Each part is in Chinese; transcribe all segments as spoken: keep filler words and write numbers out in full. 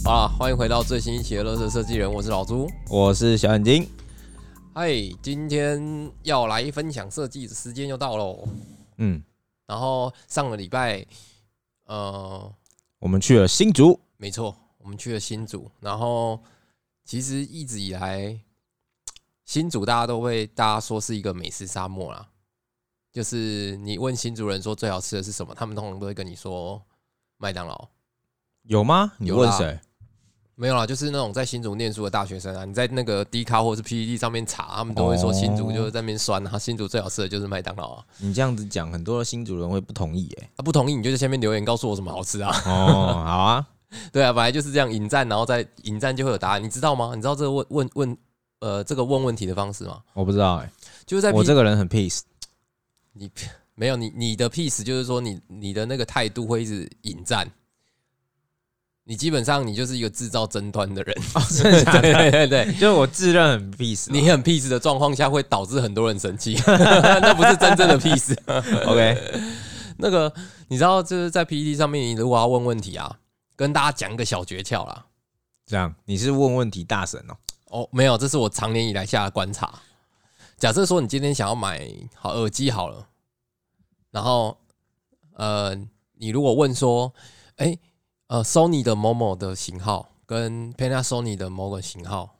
好啦，欢迎回到最新一期的乐色设计人，我是老朱， 我是小眼睛。 嗨，今天要来分享设计的时间又到喽。嗯，然后上个礼拜，呃， 我们去了新竹， 没错，我们去了新竹。然后其实一直以来，新竹大家都会大家说是一个美食沙漠啦。就是你问新竹人说最好吃的是什么，他们通常都会跟你说麦当劳。 有吗？你问谁？ 没有啦，就是那种在新竹念书的大学生啊，你在那个 D 卡或是 P P T 上面查，他们都会说新竹就是在那边酸啊，新竹最好吃的就是麦当劳啊。 你这样子讲，很多的新竹人会不同意哎、欸。 啊，不同意你就在下面留言告诉我什么好吃啊。 哦，好啊， 对啊，本来就是这样引战，然后再引战就会有答案，你知道吗？你知道这个问问问呃这个问问题的方式吗？ 我不知道哎、欸， 就是在 P... 我这个人很 peace， 你没有你你的 peace 就是说你你的那个态度会一直引战。你基本上你就是一个制造争端的人， 哦，真的假的？ 对对对， 就是我自认很 peace， 你很 peace 的状况下会导致很多人生气，那不是真正的 peace。 OK， 那个你知道，就是在 P P T 上面，你如果要问问题啊，跟大家讲一个小诀窍啦。 这样，你是问问题大神哦？ 哦，没有，这是我长年以来下的观察。假设说你今天想要买好耳机好了，然后呃，你如果问说，哎、欸。呃 ，Sony 的某某的型号跟 Panasonic 的某个型号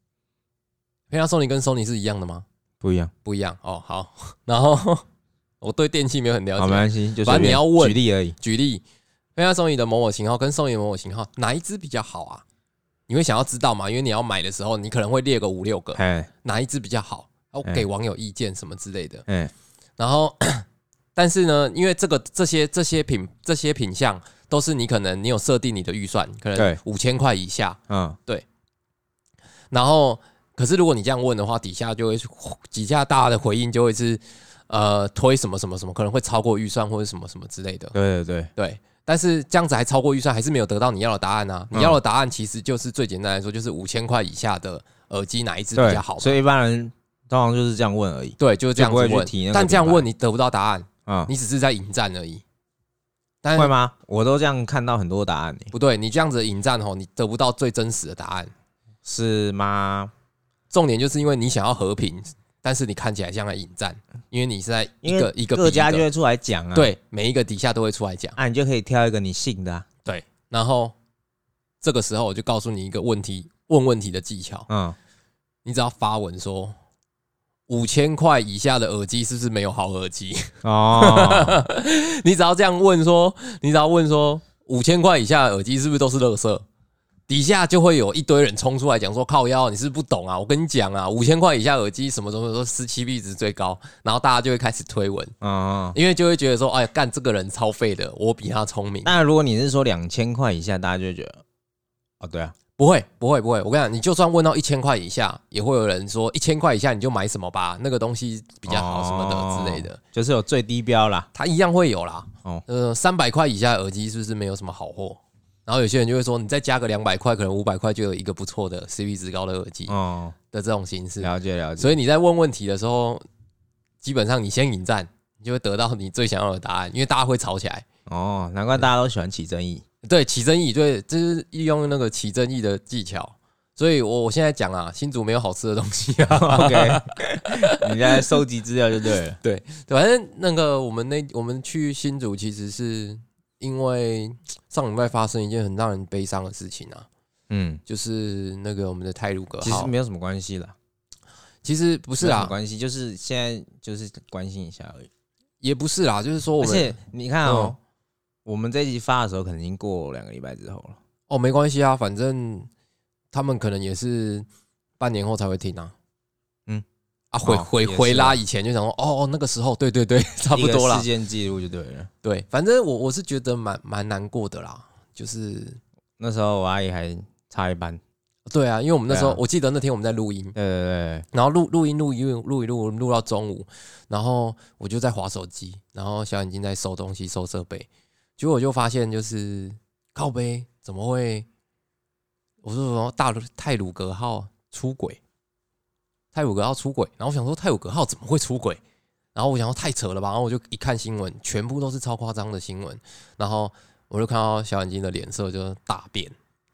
，Panasonic 跟 Sony 是一样的吗？ 不一样， 不一样哦。好，然后我对电器没有很了解， 好，没关系，就反正你要问举例而已。 举例 ，Panasonic 的某某型号跟 Sony 的某某型号哪一支比较好啊？你会想要知道吗？因为你要买的时候，你可能会列个五六个，哪一支比较好，然后给网友意见什么之类的。然后，但是呢，因为这个这些这些品这些品项。都是你可能你有设定你的预算，可能五千块以下，嗯，对。然后，可是如果你这样问的话，底下就会底下大家的回应就会是，呃，推什么什么什么，可能会超过预算或者什么什么之类的。 对对对对。但是这样子还超过预算，还是没有得到你要的答案啊！你要的答案其实就是最简单来说，就是五千块以下的耳机哪一支比较好？ 所以一般人通常就是这样问而已。 对，就是这样子问。但这样问你得不到答案，嗯，你只是在引战而已。 会吗？我都这样看到很多答案、欸。 不对，你这样子的引战吼，你得不到最真实的答案， 是吗？ 重点就是因为你想要和平，但是你看起来像在引战，因为你是在一个一个各家就会出来讲啊。 对，每一个底下都会出来讲， 啊，你就可以挑一个你信的啊。 对，然后这个时候我就告诉你一个问题，问问题的技巧。嗯，你只要发文说。五千块以下的耳机是不是没有好耳机？哦，你只要这样问说，你只要问说五千块以下的耳机是不是都是垃圾？底下就会有一堆人冲出来讲说靠腰，你是不是不懂啊？我跟你讲啊，五千块以下耳机什么什么说C P值最高，然后大家就会开始推文，哦，因为就会觉得说，哎，干这个人超废的，我比他聪明。 那如果你是说两千块以下，大家就会觉得，哦，对啊。 不会，不会，不会。我跟你讲，你就算问到一千块以下，也会有人说一千块以下你就买什么吧，那个东西比较好什么的之类的， 就是有最低标啦， 它一样会有啦。哦，呃，三百块以下的耳机是不是没有什么好货？然后有些人就会说，你再加个两百块，可能五百块就有一个不错的 C P 值高的耳机哦的这种形式。 了解了解。 所以你在问问题的时候，基本上你先引战，你就会得到你最想要的答案，因为大家会吵起来。 哦，难怪大家都喜欢起争议。 对，起争议，对，这是利用那个起争议的技巧。所以我我现在讲啊，新竹没有好吃的东西啊。 OK， 你在收集资料就对了。 对，反正那个我们那我们去新竹，其实是因为上礼拜发生一件很让人悲伤的事情啊。嗯，就是那个我们的太鲁阁号， 其实没有什么关系啦。 其实不是啦， 没有什么关系，就是现在就是关心一下而已。 也不是啦，就是说我们， 而且你看哦。嗯，我们这一集发的时候，可能已经过两个礼拜之后了。 哦，没关系啊，反正他们可能也是半年后才会听啊。嗯，啊，回回回拉以前就想说，哦，那个时候，对对对，差不多啦。 事件记录就对了。 对，反正我我是觉得蛮蛮难过的啦，就是那时候我阿姨还差一班。 对啊，因为我们那时候，啊，我记得那天我们在录音， 对对对， 然后录录音录一录录一录录到中午，然后我就在滑手机，然后小眼睛在收东西收设备。结果我就发现，就是靠北怎么会？我说什么大太鲁阁号出轨，太鲁阁号出轨，然后我想说太鲁阁号怎么会出轨？然后我想说太扯了吧，然后我就一看新闻，全部都是超夸张的新闻，然后我就看到小眼睛的脸色就大变，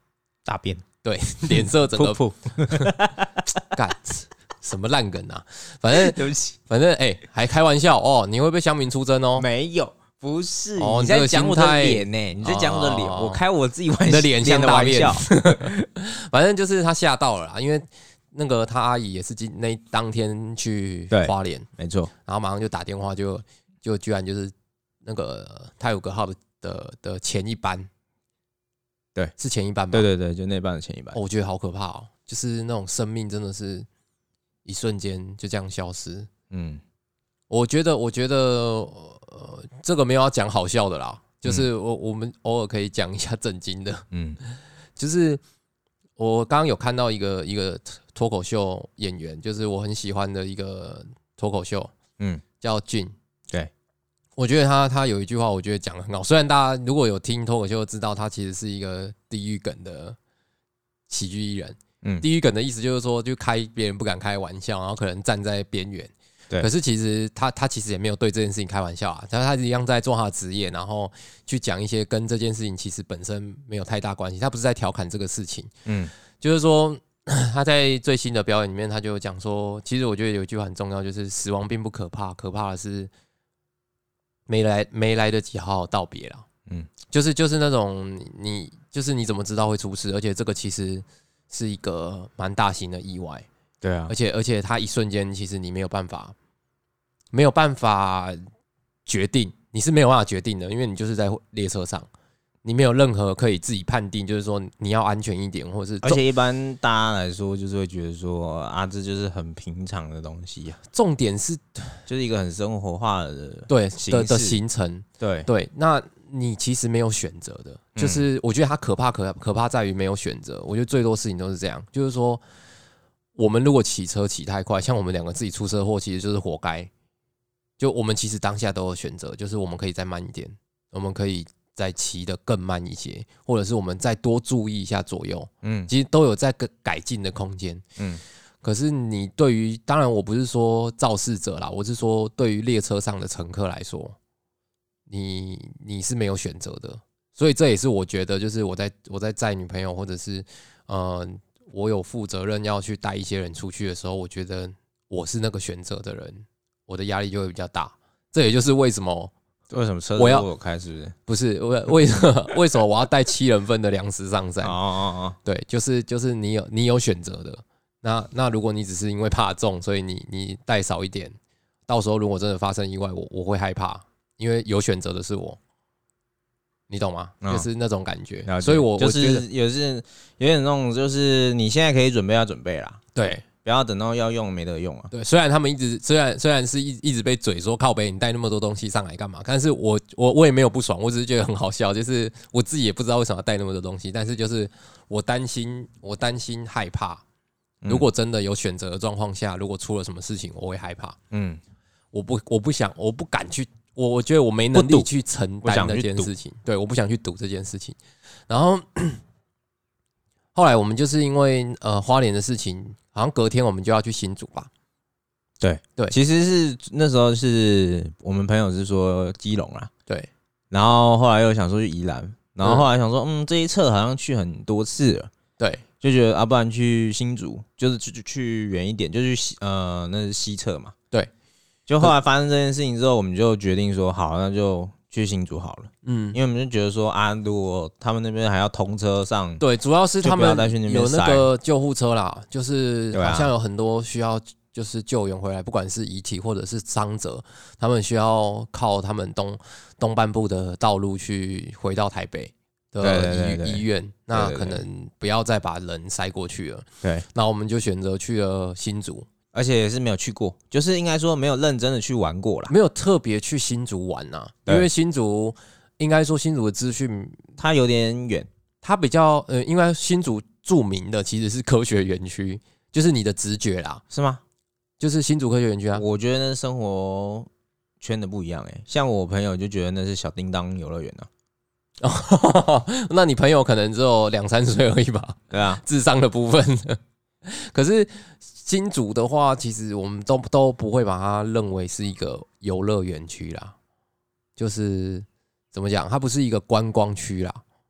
大便， 对，脸色整个干什么烂梗啊？反正对不起， 反正哎、欸，还开玩笑哦，你会被乡民出征哦？ 没有。不是， 哦、 你在讲我的脸呢、欸？你在讲我的脸、哦，我开我自己玩笑， 你的脸像大便。反正就是他吓到了啦，因为那个他阿姨也是今那当天去花莲， 没错， 然后马上就打电话就，就就居然就是那个他有个号的的的前一班， 对， 是前一班吧？ 对对对，就那班的前一班、 哦。我觉得好可怕哦，就是那种生命真的是一瞬间就这样消失。嗯，我觉得，我觉得。呃，这个没有要讲好笑的啦，就是我我们偶尔可以讲一下正经的。嗯，就是我刚刚有看到一个一个脱口秀演员，就是我很喜欢的一个脱口秀，嗯，叫俊。 对， 我觉得他他有一句话，我觉得讲得很好。虽然大家如果有听脱口秀，知道他其实是一个地狱梗的喜剧艺人。嗯，地狱梗的意思就是说，就开别人不敢开玩笑，然后可能站在边缘。可是其实他他其实也没有对这件事情开玩笑啊，他他一样在做他的职业，然后去讲一些跟这件事情其实本身没有太大关系，他不是在调侃这个事情，嗯，就是说他在最新的表演里面，他就讲说，其实我觉得有一句话很重要，就是死亡并不可怕，可怕的是没来没来得及好好道别啦，嗯，就是就是那种你就是你怎么知道会出事，而且这个其实是一个蛮大型的意外。 对啊， 而且而且他一瞬间，其实你没有办法，没有办法决定，你是没有办法决定的，因为你就是在列车上，你没有任何可以自己判定，就是说你要安全一点，或者是而且一般大家来说，就是会觉得说啊，这就是很平常的东西啊。 重点是就是一个很生活化的对的的行程， 对对，那你其实没有选择的，就是我觉得它可怕可可怕在于没有选择，我觉得最多事情都是这样，就是说。我们如果骑车骑太快，像我们两个自己出车祸，其实就是活该。就我们其实当下都有选择，就是我们可以再慢一点，我们可以再骑得更慢一些，或者是我们再多注意一下左右。嗯，其实都有在改进的空间。嗯，可是你对于，当然我不是说肇事者啦，我是说对于列车上的乘客来说，你你是没有选择的。所以这也是我觉得，就是我在我在载女朋友，或者是呃。我有负责任要去带一些人出去的时候，我觉得我是那个选择的人，我的压力就会比较大。这也就是为什么为什么车我要我开，是不是？ 不是为为什么为什么我要带七人份的粮食上山？ 哦哦哦， 对，就是就是你有你有选择的。那那如果你只是因为怕重，所以你你带少一点，到时候如果真的发生意外，我我会害怕，因为有选择的是我。你懂吗？嗯、就是那种感觉，所以我就是我觉得也是有点那种，就是你现在可以准备要准备啦， 对， 不要等到要用没得用啊。 对，虽然他们一直虽然虽然是一一直被嘴说靠北，你带那么多东西上来干嘛？但是我我我也没有不爽，我只是觉得很好笑，就是我自己也不知道为什么要带那么多东西，但是就是我担心，我担心害怕，如果真的有选择的状况下，如果出了什么事情，我会害怕。嗯，我不我不想，我不敢去。我我觉得我没能力去承担那件事情，对，我不想去赌这件事情。然后后来我们就是因为呃花莲的事情，好像隔天我们就要去新竹吧。 对对，其实是那时候是我们朋友是说基隆啦， 对， 然后后来又想说去宜兰，然后后来想说嗯这一侧好像去很多次了， 对， 就觉得啊不然去新竹，就是去去远一点，就去呃那是西侧嘛， 对。 就后来发生这件事情之后，我们就决定说，好，那就去新竹好了。嗯，因为我们就觉得说，啊，如果他们那边还要通车上， 对，主要是他们有那个救护车啦，就是好像有很多需要就是救援回来，不管是遗体或者是伤者，他们需要靠他们东东半部的道路去回到台北的医院，那可能不要再把人塞过去了。 对， 那我们就选择去了新竹。 而且也是没有去过，就是应该说没有认真的去玩过啦， 没有特别去新竹玩呐、啊，因为新竹应该说新竹的资讯它有点远， 它比较呃，因为新竹著名的其实是科学园区，就是你的直觉啦， 是吗？ 就是新竹科学园区啊， 我觉得那生活圈的不一样哎、欸，像我朋友就觉得那是小叮当游乐园啊， 哦，那你朋友可能只有两三岁而已吧？ 对啊， 智商的部分，可是。新竹的话，其实我们都都不会把它认为是一个游乐园区啦，就是怎么讲，它不是一个观光区啦，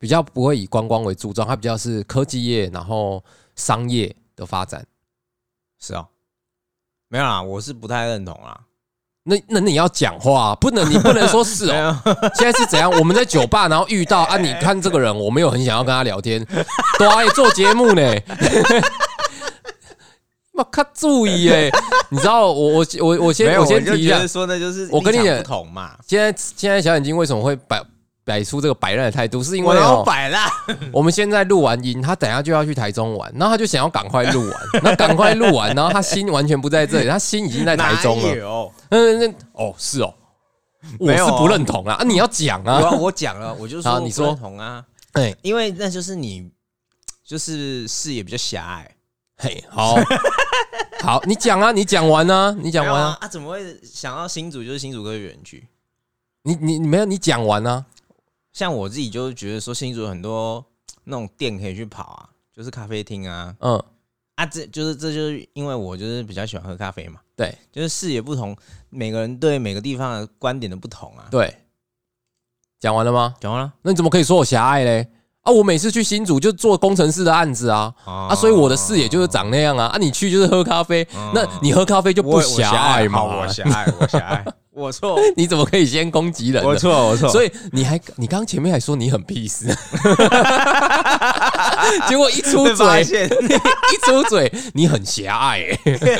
比较不会以观光为注重，它比较是科技业，然后商业的发展。 是哦，没有啦，我是不太认同啦。 那那你要讲话，不能你不能说是哦。现在是怎样？我们在酒吧，然后遇到啊，你看这个人，我没有很想要跟他聊天，对啊，做节目呢。我靠，注意哎！你知道我我我我先我先提一下， 说的就是我跟你讲不同嘛。 现在现在小眼睛为什么会摆摆出这个摆烂的态度？是因为我摆烂。 我们现在录完音，他等一下就要去台中玩，然后他就想要赶快录完，那赶快录完，然后他心完全不在这里，他心已经在台中了。嗯，那哦是哦，我是不认同啊！啊你要讲啊！ 我讲了，我就说你说认同啊。对，因为那就是你就是视野比较狭隘。 嘿，好，好，你讲啊，你讲完啊，你讲完啊， 啊，怎么会想到新竹就是新竹科学园区？ 你你你没有，你讲完啊。 像我自己就觉得说，新竹有很多那种店可以去跑啊，就是咖啡厅啊，嗯，啊，这就是这就是因为我就是比较喜欢喝咖啡嘛， 对， 就是视野不同，每个人对每个地方的观点都不同啊。 对，讲完了吗？ 讲完了。 那你怎么可以说我狭隘嘞？啊，我每次去新竹就做工程师的案子啊，哦、啊，所以我的视野就是长那样啊。啊，你去就是喝咖啡，哦、那你喝咖啡就不狭隘嘛？ 我狭隘，我狭隘，我错。 你怎么可以先攻击人？ 我错，我错。 所以你还你刚刚前面还说你很 peace， 结果一出嘴，一出嘴你很狭隘、欸，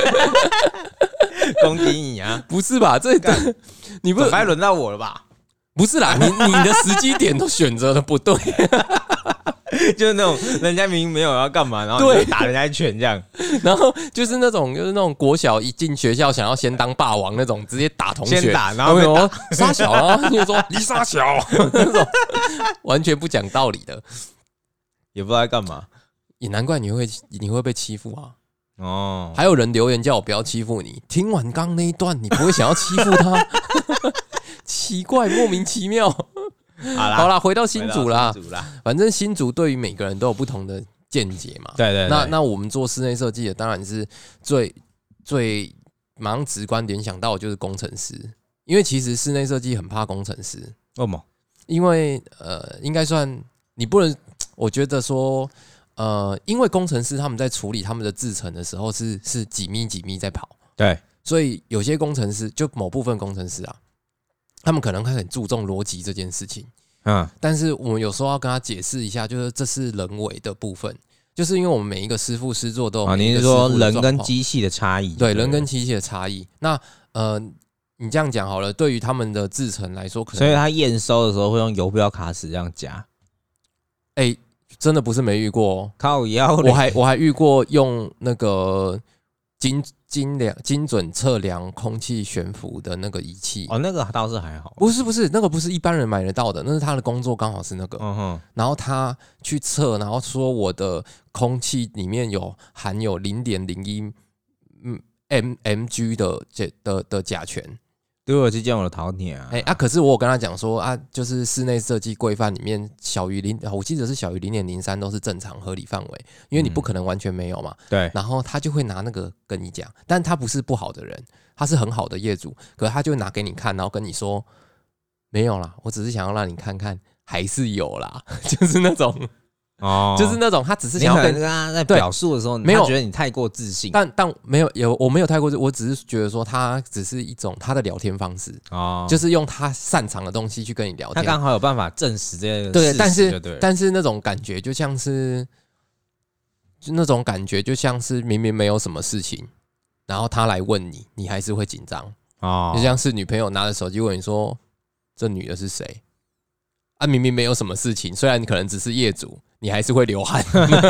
攻击你啊？ 不是吧？这个你不该轮到我了吧？ 不是啦，你你的时机点都选择的不对。 就是那种人家明明没有要干嘛，然后你就打人家一拳这样， 然后就是那种就是那种国小一进学校想要先当霸王那种，直接打同学， 先打，然后被打杀小啊，你就说你杀小那种，完全不讲道理的， 也不知道在干嘛， 也难怪你会你会被欺负啊。哦，还有人留言叫我不要欺负你，听完刚那一段，你不会想要欺负他？奇怪，莫名其妙。好啦，好啦，回到新竹啦。反正新竹对于每个人都有不同的见解嘛。 对 对, 对。 那那我们做室内设计的，当然是最最马上直观联想到的就是工程师，因为其实室内设计很怕工程师。 为什么？ 因为呃，应该算你不能，我觉得说呃，因为工程师他们在处理他们的制程的时候是是几米几米在跑。 对。 所以有些工程师，就某部分工程师啊。他们可能会很注重逻辑这件事情，嗯，但是我们有时候要跟他解释一下，就是这是人为的部分，就是因为我们每一个师傅师作都有每一个师傅的状况。 你是说人跟机器的差异？ 对，人跟机器的差异。那呃，你这样讲好了，对于他们的制程来说，可能所以他验收的时候会用游标卡尺这样夹。 哎、欸，真的不是没遇过、哦， 靠腰， 我还我还遇过用那个精。精量精准测量空气悬浮的那个仪器哦，那个倒是还好。 不是不是，那个不是一般人买得到的，那是他的工作刚好是那个。嗯哼。然后他去测，然后说我的空气里面有含有零点零一 mmg 的的的甲醛。 对，我是这样的讨你啊。 哎、欸、啊，可是我有跟他讲说啊，就是室内设计规范里面小于零，我记得是小于零点零三都是正常合理范围，因为你不可能完全没有嘛。 嗯、对。 然后他就会拿那个跟你讲，但他不是不好的人，他是很好的业主，可是他就拿给你看，然后跟你说没有啦，我只是想要让你看看，还是有啦，就是那种。哦，就是那种他只是想要跟他在表述的时候，没有觉得你太过自信， 但但没有有我没有太过，我只是觉得说他只是一种他的聊天方式哦，就是用他擅长的东西去跟你聊天， 他刚好有办法证实这个对，但是对但是那种感觉就像是，就那种感觉就像是明明没有什么事情，然后他来问你，你还是会紧张哦，就像是女朋友拿着手机问你说这女的是谁啊，明明没有什么事情，虽然你可能只是业主。你还是会流汗，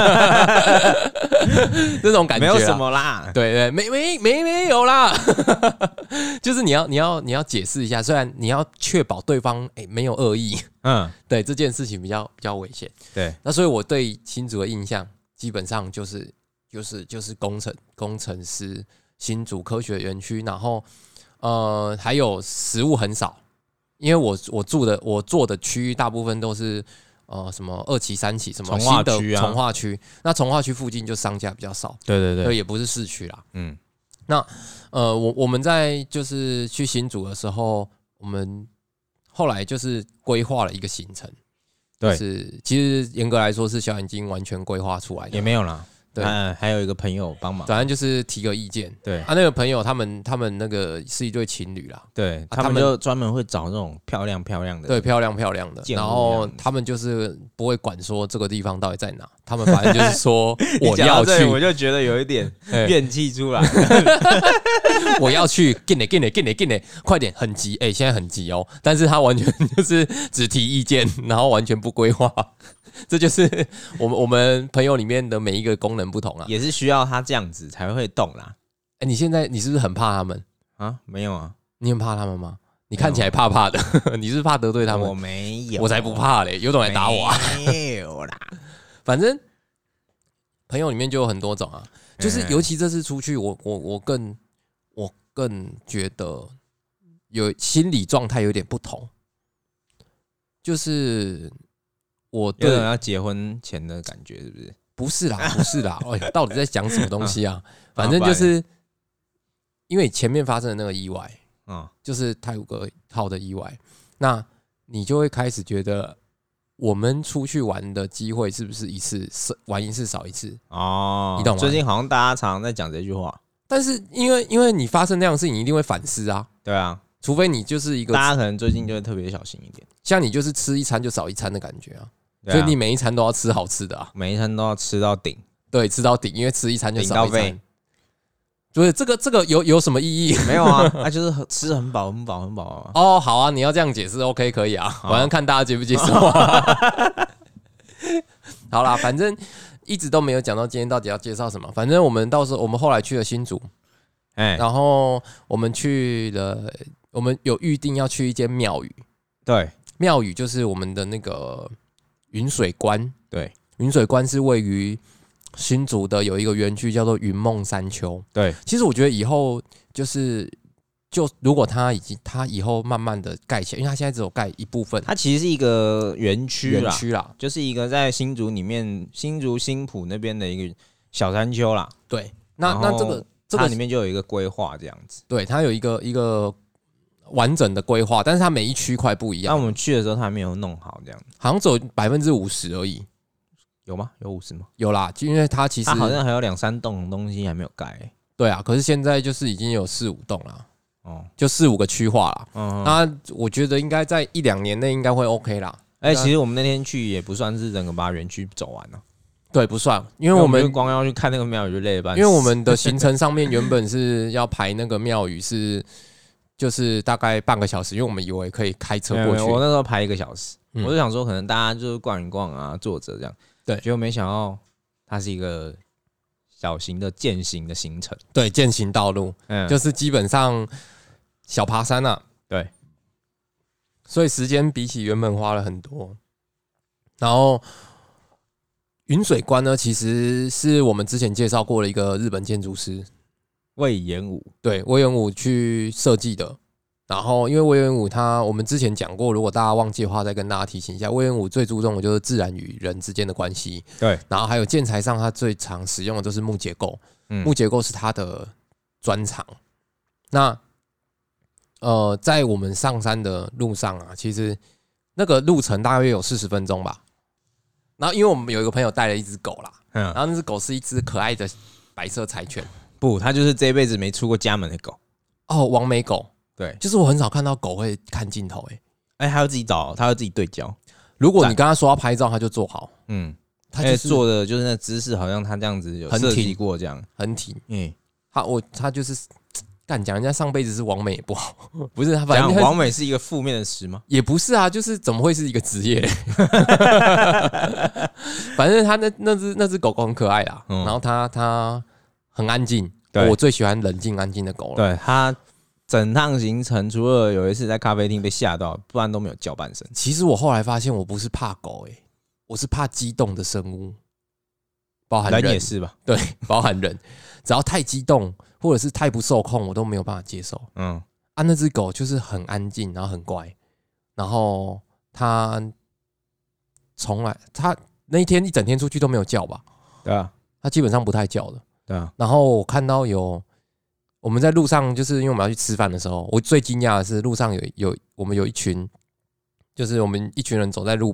这种感觉没有什么啦。 对对，没没没没有啦，就是你要你要你要解释一下，虽然你要确保对方哎、欸、没有恶意，嗯，对这件事情比较比较危险。 对， 那所以我对新竹的印象基本上就是就是就是工程工程师，新竹科学园区，然后呃还有食物很少，因为我我住的我做的区域大部分都是。呃，什么二期、三期，什么新的从化区？那从化区附近就商家比较少， 对对对， 也不是市区啦。嗯，那呃，我我们在就是去新竹的时候，我们后来就是规划了一个行程， 对，是其实严格来说是小眼睛完全规划出来的， 也没有啦。 对、 啊，还有一个朋友帮忙， 反正就是提个意见。 对， 啊，那个朋友他们他们那个是一对情侣啦， 对、啊、他们就专门会找那种漂亮漂亮的， 对，漂亮漂亮的，然后他们就是不会管说这个地方到底在哪，他们反正就是说我要去， 我就觉得有一点怨气出来， 我要去，进来进来进来进来，快点，很急，哎、欸，现在很急哦，但是他完全就是只提意见，然后完全不规划。这就是我们我们朋友里面的每一个功能不同啊， 也是需要他这样子才会动啦。 哎、欸，你现在你是不是很怕他们啊？没有啊， 你很怕他们吗？你看起来怕怕的，你是怕得罪他们？ 我没有， 我才不怕嘞，有种来打我啊！ 没有啦， 反正朋友里面就有很多种啊，就是尤其这次出去，我我我更我更觉得有心理状态有点不同，就是。我对有种要结婚前的感觉，是不是？ 不是啦，不是啦，哎呀，到底在讲什么东西啊？反正就是因为前面发生的那个意外，嗯，就是泰晤格号的意外，那你就会开始觉得，我们出去玩的机会是不是一次玩一次少一次？哦，你懂吗？ 最近好像大家常常在讲这句话， 但是因为因为你发生那样的事情，你一定会反思啊。 对啊， 除非你就是一个， 大家可能最近就会特别小心一点， 像你就是吃一餐就少一餐的感觉啊。所以你每一餐都要吃好吃的啊， 每一餐都要吃到顶， 对，吃到顶，因为吃一餐就少一餐。所以这个这个有有什么意义？ 没有啊，那、啊、就是吃很饱很饱很饱啊。 哦，好啊，你要这样解释 ，OK， 可以啊，反正看大家接不接受、啊。好啦，反正一直都没有讲到今天到底要介绍什么。反正我们到时候我们后来去了新竹，哎、欸，然后我们去了，我们有预定要去一间庙宇， 对。 庙宇就是我们的那个云水关， 对， 云水关是位于新竹的有一个园区叫做云梦山丘。 对， 其实我觉得以后就是就如果它已经它以后慢慢的盖起来，因为它现在只有盖一部分， 它其实是一个园区啦， 园区啦， 就是一个在新竹里面新竹新埔那边的一个小山丘啦。 对，那那这个这个里面就有一个规划这样子， 对，它有一个一个。完整的规划，但是它每一区块不一样。 那我们去的时候，它还没有弄好，这样好像只有百分之五十而已。 有吗？有五十吗？ 有啦，因为它其实它好像还有两三栋东西还没有盖、欸。 对啊，可是现在就是已经有四五栋了，哦，就四五个区划了。嗯，那我觉得应该在一两年内应该会 OK 啦。 哎、欸，其实我们那天去也不算是整个把园区走完了。 对，不算，因为我们光要去看那个庙宇就累了半死。 因为我们的行程上面原本是要排那个庙宇是。就是大概半个小时，因为我们以为可以开车过去。 我那时候排一个小时，嗯、我就想说可能大家就是逛一逛啊，坐着这样。 对， 结果没想到它是一个小型的健行的行程。 对，健行道路，嗯，就是基本上小爬山啊。 对， 所以时间比起原本花了很多。然后云水关呢，其实是我们之前介绍过的一个日本建筑师。 魏延武， 对，魏延武去设计的。然后，因为魏延武他，我们之前讲过，如果大家忘记的话，再跟大家提醒一下，魏延武最注重的就是自然与人之间的关系。 对， 然后还有建材上，他最常使用的就是木结构，嗯、木结构是他的专长。那呃，在我们上山的路上啊，其实那个路程大约有四十分钟吧。然后，因为我们有一个朋友带了一只狗啦，嗯、然后那只狗是一只可爱的白色柴犬。 不，它就是这辈子没出过家门的狗哦，王美狗。 对， 就是我很少看到狗会看镜头、欸，哎， 哎，它会自己找，它会自己对焦。 如果你跟他说要拍照，他就做好。嗯， 他就是做的就是那姿势，好像他这样子有设计过这样， 很挺。嗯，他我他就是干讲人家上辈子是王美也不好，不是他反正王美是一个负面的词吗？ 也不是啊，就是怎么会是一个职业？反正他那那只那只狗狗很可爱啦，嗯、然后他他。很安静，我最喜欢冷静安静的狗了。 对，它整趟行程除了有一次在咖啡厅被吓到，不然都没有叫半声。 其实我后来发现，我不是怕狗、欸，我是怕激动的生物，包含人, 人也是吧？ 对，包含人，只要太激动或者是太不受控，我都没有办法接受。嗯，啊，那只狗就是很安静，然后很乖，然后它从来它那一天一整天出去都没有叫吧？ 对啊， 它基本上不太叫的。 对啊， 然后我看到有我们在路上，就是因为我们要去吃饭的时候，我最惊讶的是路上有有我们有一群，就是我们一群人走在路边，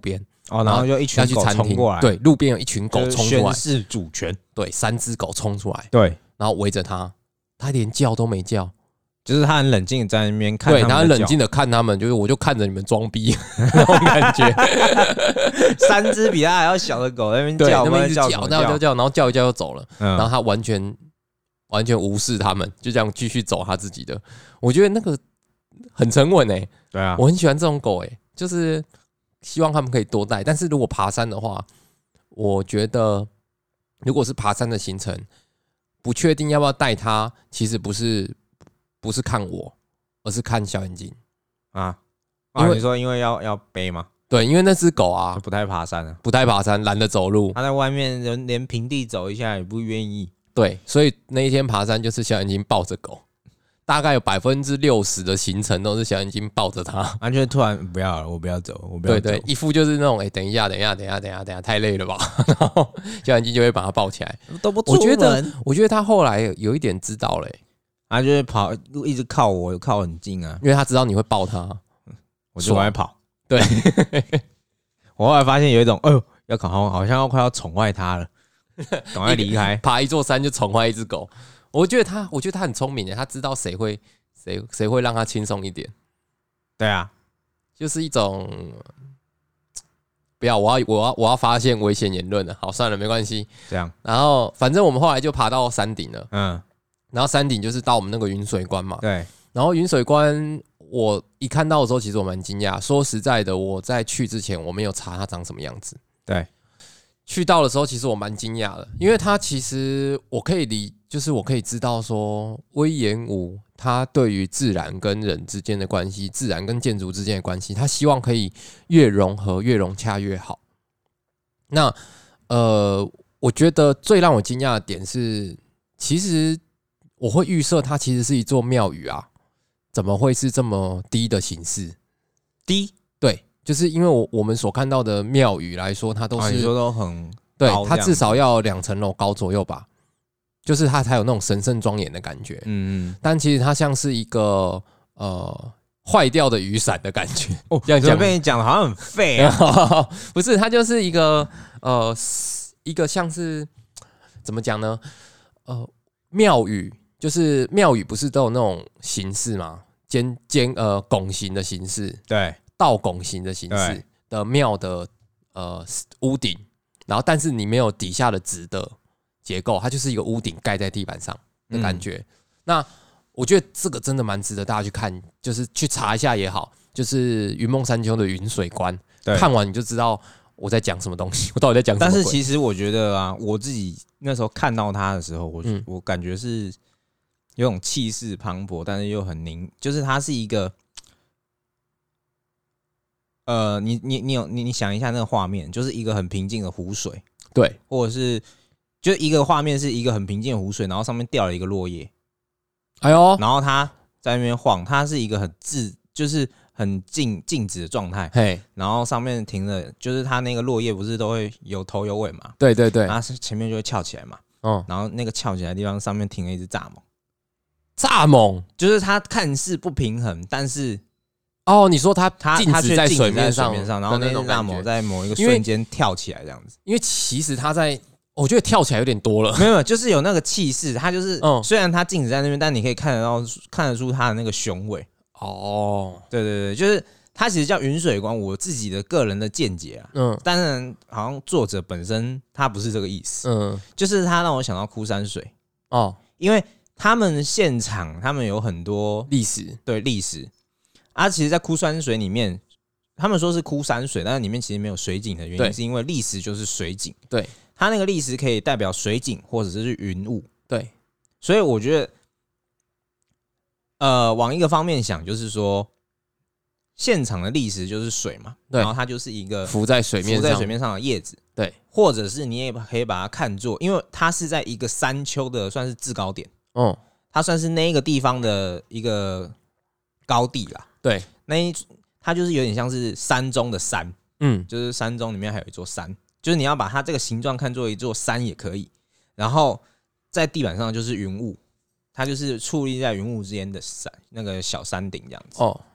哦，然后就一群狗冲过来， 对，路边有一群狗冲出来， 宣示主权， 对，三只狗冲出来， 对， 然后围着他，他连叫都没叫。 就是他很冷静的在那边看， 对，他很冷静的看他们，就是我就看着你们装逼那种感觉。 三只比他还要小的狗在那边叫， 那边一直叫， 叫叫叫，然后叫一叫就走了，嗯、然后他完全完全无视他们，就这样继续走他自己的。我觉得那个很沉稳诶、欸， 对啊， 我很喜欢这种狗诶、欸，就是希望他们可以多带。但是如果爬山的话，我觉得如果是爬山的行程，不确定要不要带它，其实不是。不是看我，而是看小眼睛啊！因为、啊、你说因为要要背吗？ 对，因为那只狗啊， 不太爬山啊， 不太爬山，懒得走路。 它在外面人连平地走一下也不愿意。 对，所以那一天爬山就是小眼睛抱着狗，大概有百分之六十的行程都是小眼睛抱着它。 完全突然不要了，我不要走，我不要走。 对对，一副就是那种哎、欸，等一下，等一下，等一下，等一下，等一下，太累了吧？然后小眼睛就会把它抱起来。 都不出门，我觉得，我觉得他后来有一点知道了、欸。 他就会跑，一直靠我，靠很近啊， 因为他知道你会抱他， 我就往外跑。 对， 我后来发现有一种，哎呦，要考好像要快要宠坏他了，赶快离开。 爬一座山就宠坏一只狗，我觉得他，我觉得他很聪明的，他知道谁会谁谁会让他轻松一点。 对啊， 就是一种不要，我要我要我要发现危险言论了。好，算了，没关系。 这样， 然后反正我们后来就爬到山顶了， 嗯。 然后山顶就是到我们那个云水关嘛， 对。 然后云水关，我一看到的时候，其实我蛮惊讶。说实在的，我在去之前我没有查它长什么样子。 对。 去到的时候，其实我蛮惊讶的，因为它其实我可以理，就是我可以知道说，隈研吾它对于自然跟人之间的关系，自然跟建筑之间的关系，它希望可以越融合、越融洽越好。那呃，我觉得最让我惊讶的点是，其实。我会预设它其实是一座庙宇啊，怎么会是这么低的形式？ 低， 对，就是因为我我们所看到的庙宇来说，它都是、啊、 你说都很对，它至少要两层楼高左右吧，就是它才有那种神圣庄严的感觉。嗯嗯，但其实它像是一个呃坏掉的雨伞的感觉。 哦，这样讲被你讲的好像很废啊， 不是，它就是一个呃一个像是怎么讲呢？呃，庙宇。就是庙宇不是都有那种形式吗？尖尖呃拱形的形式， 对， 倒拱形的形式的庙的呃屋顶，然后但是你没有底下的直的结构，它就是一个屋顶盖在地板上的感觉。嗯、那我觉得这个真的蛮值得大家去看，就是去查一下也好，就是云梦山丘的云水关，看完你就知道我在讲什么东西，我到底在讲什么。 但是其实我觉得啊，我自己那时候看到它的时候，我、嗯、我感觉是。有种气势磅礴，但是又很凝，就是它是一个，呃，你你你有你你想一下那个画面，就是一个很平静的湖水， 对， 或者是就一个画面是一个很平静的湖水，然后上面掉了一个落叶， 哎呦， 然后它在那边晃，它是一个很自，就是很静静止的状态，嘿，然后上面停了，就是它那个落叶不是都会有头有尾嘛， 对对对， 然后前面就会翘起来嘛，嗯，然后那个翘起来的地方上面停了一只蚱蜢。 蚱蜢就是它看似不平衡，但是哦，你说它它静止在水面上， 然后那种蚱蜢在某一个瞬间跳起来这样子。 因为其实它在，我觉得跳起来有点多了。 没有，就是有那个气势，它就是，嗯、虽然它静止在那边，但你可以看得到，看得出它的那个雄伟。哦，对对对，就是它其实叫云水关，我自己的个人的见解啊。嗯，当然好像作者本身他不是这个意思。嗯，就是他让我想到枯山水哦，因为。他们现场，他们有很多历史， 对历史啊。其实，在枯山水里面，他们说是枯山水，但是里面其实没有水景的原因，是因为历史就是水景。 对， 它那个历史可以代表水景或者是云雾。 对， 所以我觉得，呃，往一个方面想，就是说，现场的历史就是水嘛，然后它就是一个浮在水面上、 浮在水面上的叶子。对，或者是你也可以把它看作，因为它是在一个山丘的算是制高点。哦，它算是那一个地方的一个高地啦。对，那一它就是有点像是山中的山，嗯，就是山中里面还有一座山，就是你要把它这个形状看作一座山也可以。然后在地板上就是云雾，它就是矗立在云雾之间的山，那个小山顶这样子。哦，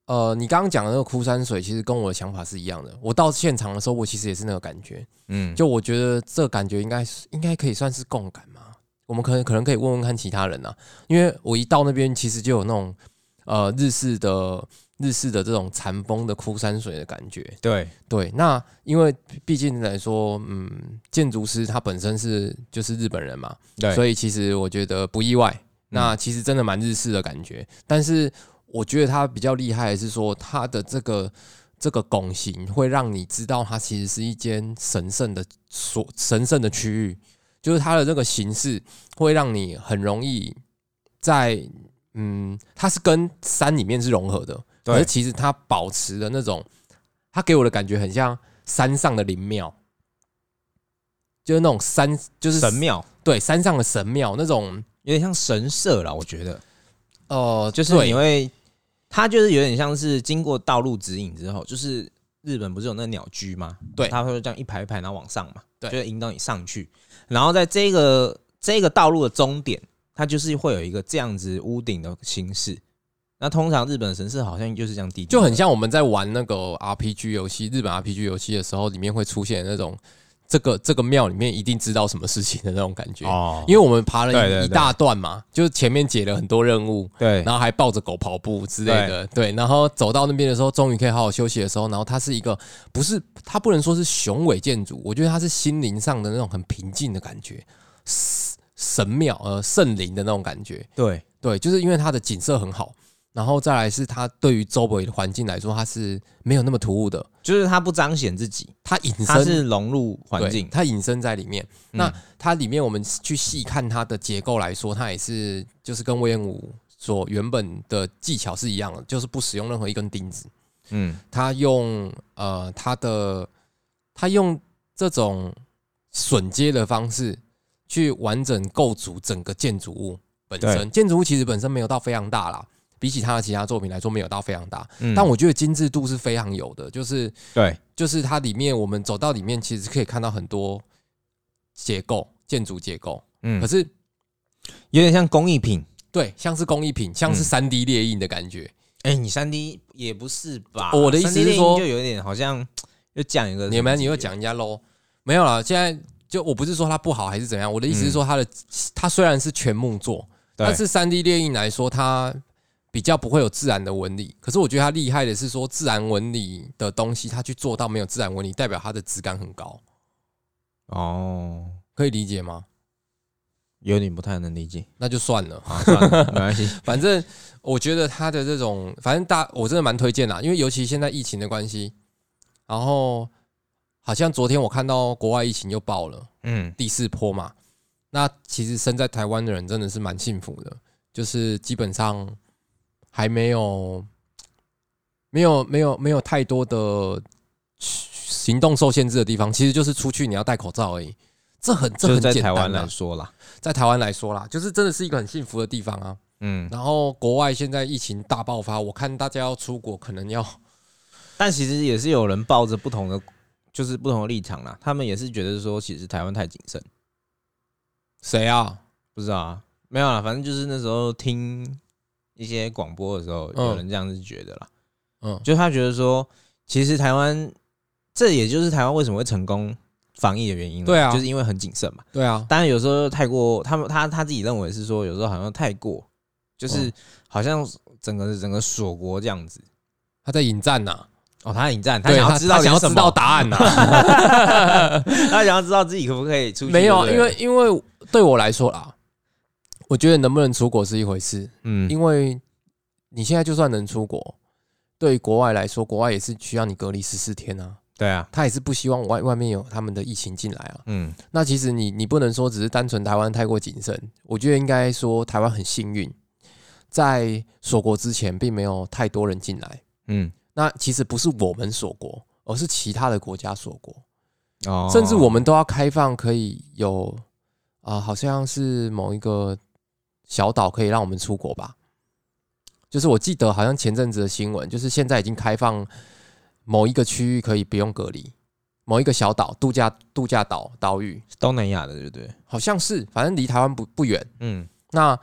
呃，你刚刚讲的那个枯山水，其实跟我的想法是一样的。我到现场的时候，我其实也是那个感觉。嗯，就我觉得这感觉应该应该可以算是共感嘛。我们可能可能可以问问看其他人啊，因为我一到那边，其实就有那种呃日式的日式的这种禅风的枯山水的感觉。 对对，那因为毕竟来说，嗯，建筑师他本身是就是日本人嘛，对，所以其实我觉得不意外。那其实真的蛮日式的感觉，但是我觉得他比较厉害的是说他的这个这个拱形会让你知道它其实是一间神圣的所神圣的区域，就是它的这个形式会让你很容易在嗯，它是跟山里面是融合的，可是其实它保持的那种，它给我的感觉很像山上的灵庙，就是那种山就是神庙， 对，山上的神庙那种。 有点像神社啦，我觉得， 哦、呃， 就是你会，它就是有点像是经过道路指引之后，就是日本不是有那个鸟居吗？对，它会这样一排一排，然后往上嘛，对，就会引导你上去。然后在这个这个道路的终点，它就是会有一个这样子屋顶的形式。那通常日本的神社好像就是这样地， 就很像我们在玩那个 R P G 游戏，日本 R P G 游戏的时候，里面会出现那种。这个这个庙里面一定知道什么事情的那种感觉，哦、因为我们爬了 一, 对对对一大段嘛，就是前面解了很多任务，对，然后还抱着狗跑步之类的，对，对，然后走到那边的时候，终于可以好好休息的时候，然后它是一个不是它不能说是雄伟建筑，我觉得它是心灵上的那种很平静的感觉，神庙呃圣灵的那种感觉，对对，就是因为它的景色很好。然后再来是它对于周围的环境来说，它是没有那么突兀的， 就是它不彰显自己， 它隐身， 它是融入环境， 它隐身在里面。嗯、那它里面我们去细看它的结构来说，它也是就是跟威严武所原本的技巧是一样的，就是不使用任何一根钉子。嗯，它用呃它的它用这种榫接的方式去完整构筑整个建筑物本身。建筑物其实本身没有到非常大啦。比起他的其他作品来说，没有到非常大，嗯、但我觉得精致度是非常有的。就是对，就是它里面，我们走到里面，其实可以看到很多结构、建筑结构。嗯，可是有点像工艺品， 对，像是工艺品，像是三 D 列印的感觉。 哎、嗯欸，你三 D 也不是吧？ 我的意思是说， 就有点好像又讲一个， 你们你又讲人家 low， 没有啦。现在就我不是说它不好还是怎样，我的意思是说它的它虽然是全木作，但是三 D 列印来说，它比较不会有自然的纹理，可是我觉得它厉害的是说自然纹理的东西，它去做到没有自然纹理，代表它的质感很高。哦，可以理解吗？ 有点不太能理解， 那就算了， 啊、算了，没关系。 反正我觉得它的这种，反正大我真的蛮推荐啦，因为尤其现在疫情的关系，然后好像昨天我看到国外疫情又爆了，嗯，第四波嘛。那其实身在台湾的人真的是蛮幸福的，就是基本上。还没有，没有，没有，没有太多的行动受限制的地方，其实就是出去你要戴口罩而已。这很，这很简单、啊。 在台湾来说啦， 在台湾来说啦，就是真的是一个很幸福的地方啊。嗯，然后国外现在疫情大爆发，我看大家要出国可能要， 但其实也是有人抱着不同的，就是不同的立场啦。他们也是觉得说，其实台湾太谨慎。 谁啊？ 不知道啊，没有啦，反正就是那时候听。一些广播的时候，有人这样子觉得啦，嗯，就他觉得说，其实台湾，这也就是台湾为什么会成功防疫的原因，对啊，就是因为很谨慎嘛， 对啊。 当然有时候太过，他们他他自己认为是说，有时候好像太过，就是好像整个整个锁国这样子， 他在引战呐， 哦，他在引战，他想要知道他想要知道答案呐， 他想要知道自己可不可以出去， 没有，因为因为对我来说啦。我觉得能不能出国是一回事，嗯，因为你现在就算能出国，对于国外来说，国外也是需要你隔离十四天啊。 对啊， 他也是不希望外外面有他们的疫情进来啊。嗯，那其实你你不能说只是单纯台湾太过谨慎，我觉得应该说台湾很幸运，在锁国之前并没有太多人进来。嗯，那其实不是我们锁国，而是其他的国家锁国。哦，甚至我们都要开放可以有啊、呃，好像是某一个。小岛可以让我们出国吧？就是我记得好像前阵子的新闻，就是现在已经开放某一个区域可以不用隔离，某一个小岛度假度假岛岛屿， 东南亚的对不对？ 好像是，反正离台湾不不远。嗯，那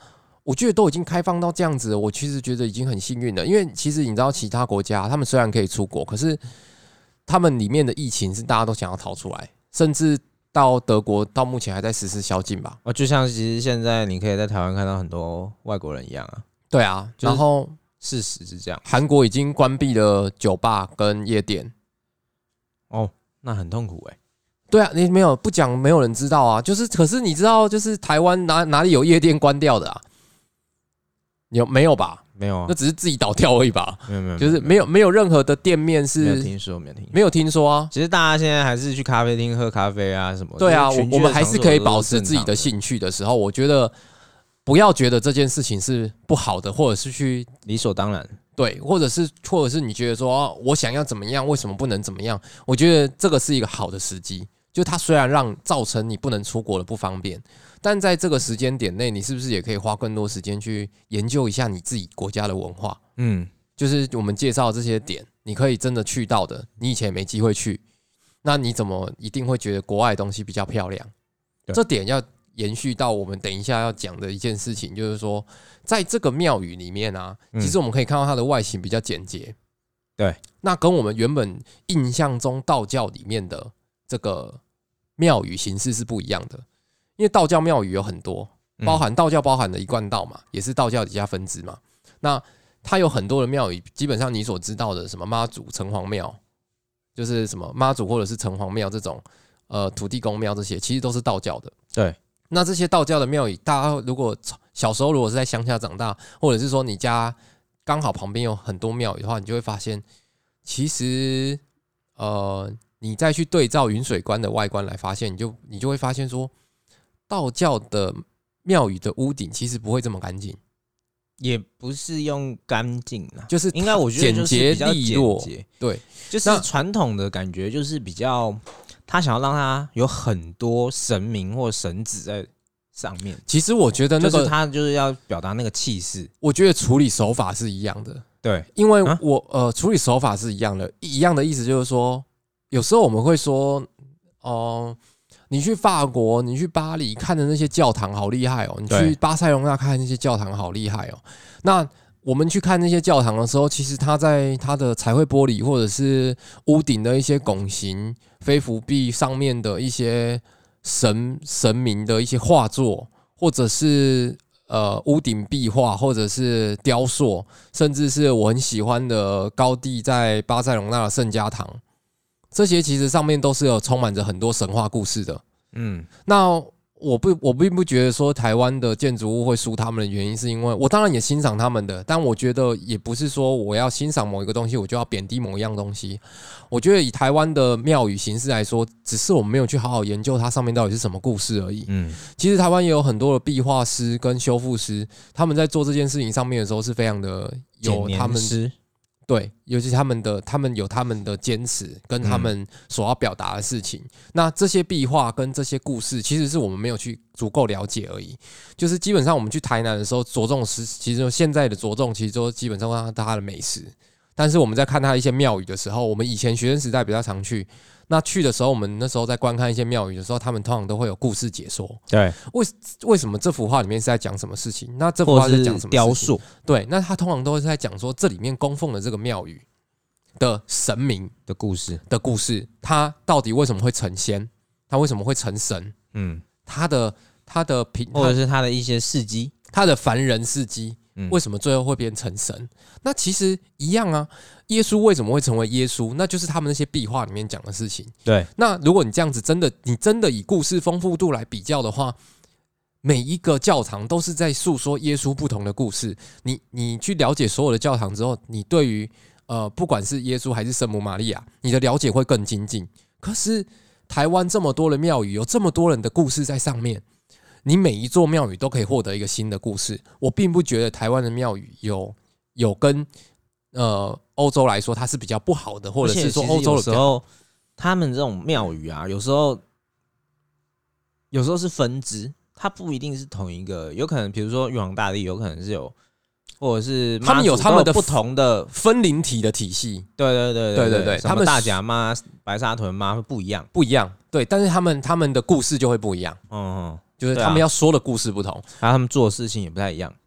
我觉得都已经开放到这样子了，我其实觉得已经很幸运了。因为其实你知道，其他国家他们虽然可以出国，可是他们里面的疫情是大家都想要逃出来，甚至到德国到目前还在实施宵禁吧。 哦，就像其实现在你可以在台湾看到很多外国人一样啊。 对啊，然后事实是这样， 韩国已经关闭了酒吧跟夜店。 哦，那很痛苦哎、欸。 对啊，你没有不讲，没有人知道啊。就是，可是你知道，就是台湾哪哪里有夜店关掉的啊？有没有吧？ 没有啊， 那只是自己倒掉而已吧。 没有没有， 就是没有没有任何的店面是没有听说，没有听说， 没有听说啊。 其实大家现在还是去咖啡厅喝咖啡啊什么。 对啊，我我们还是可以保持自己的兴趣的时候，我觉得不要觉得这件事情是不好的，或者是去理所当然。 对，或者是或者是你觉得说、啊、我想要怎么样，为什么不能怎么样？我觉得这个是一个好的时机。就它虽然让造成你不能出国的不方便，但在这个时间点内，你是不是也可以花更多时间去研究一下你自己国家的文化？嗯，就是我们介绍这些点，你可以真的去到的，你以前没机会去，那你怎么一定会觉得国外的东西比较漂亮？这点要延续到我们等一下要讲的一件事情，就是说，在这个庙宇里面啊，其实我们可以看到它的外形比较简洁。 对， 那跟我们原本印象中道教里面的这个庙宇形式是不一样的，因为道教庙宇有很多，包含道教包含的一贯道嘛，也是道教底下分支嘛。那它有很多的庙宇，基本上你所知道的什么妈祖、城隍庙，就是什么妈祖或者是城隍庙这种，呃，土地公庙这些，其实都是道教的。 对， 那这些道教的庙宇，大家如果小时候如果是在乡下长大，或者是说你家刚好旁边有很多庙宇的话，你就会发现，其实呃。你再去对照云水关的外观来发现，你就你就会发现说，道教的庙宇的屋顶其实不会这么干净， 也不是用干净啦， 就是应该我觉得简洁利落，对， 就是传统的感觉，就是比较他想要让他有很多神明或神子在上面。 其实我觉得那个、 就是、他就是要表达那个气势， 我觉得处理手法是一样的， 对， 因为我、啊、呃处理手法是一样的，一样的意思就是说。有时候我们会说，哦、呃，你去法国，你去巴黎看的那些教堂好厉害哦，你去巴塞隆纳看那些教堂好厉害哦。那我们去看那些教堂的时候，其实它在它的彩绘玻璃或者是屋顶的一些拱形、飞浮壁上面的一些神神明的一些画作，或者是呃屋顶壁画，或者是雕塑，甚至是我很喜欢的高地在巴塞隆纳的圣家堂。这些其实上面都是有充满着很多神话故事的，嗯，那我不我并不觉得说台湾的建筑物会输他们的原因，是因为我当然也欣赏他们的，但我觉得也不是说我要欣赏某一个东西，我就要贬低某一样东西。我觉得以台湾的庙宇形式来说，只是我们没有去好好研究它上面到底是什么故事而已。嗯，其实台湾也有很多的壁画师跟修复师，他们在做这件事情上面的时候是非常的有他们。对，尤其他们的他们有他们的坚持跟他们所要表达的事情、嗯、那这些壁画跟这些故事其实是我们没有去足够了解而已。就是基本上我们去台南的时候着重是其实现在的着重其实都基本上它的美食，但是我们在看它一些庙宇的时候，我们以前学生时代比较常去，那去的时候我们那时候在观看一些庙宇的时候，他们通常都会有故事解说。 对， 为为什么这幅画里面是在讲什么事情？那这幅画在讲什么雕塑？ 对，那他通常都是在讲说这里面供奉的这个庙宇的神明的故事的故事，他到底为什么会成仙？他为什么会成神？嗯，他的他的平， 或者是他的一些事迹， 他的凡人事迹。为什么最后会变成神？那其实一样啊。耶稣为什么会成为耶稣？那就是他们那些壁画里面讲的事情。 对。 那如果你这样子真的，你真的以故事丰富度来比较的话，每一个教堂都是在诉说耶稣不同的故事。你你去了解所有的教堂之后，你对于呃不管是耶稣还是圣母玛利亚，你的了解会更精进。可是台湾这么多的庙宇，有这么多人的故事在上面。你每一座庙宇都可以获得一个新的故事。我并不觉得台湾的庙宇有有跟呃欧洲来说它是比较不好的，或者是说欧洲的时候，他们这种庙宇啊，有时候有时候是分支，它不一定是同一个，有可能比如说玉皇大帝，有可能是有，或者是他们有他们的不同的分灵体的体系。 对对对对对对， 他们大甲妈、白沙屯妈会不一样， 不一样。对，但是他们他们的故事就会不一样。嗯嗯。就是他们要说的故事不同， 然后他们做的事情也不太一样。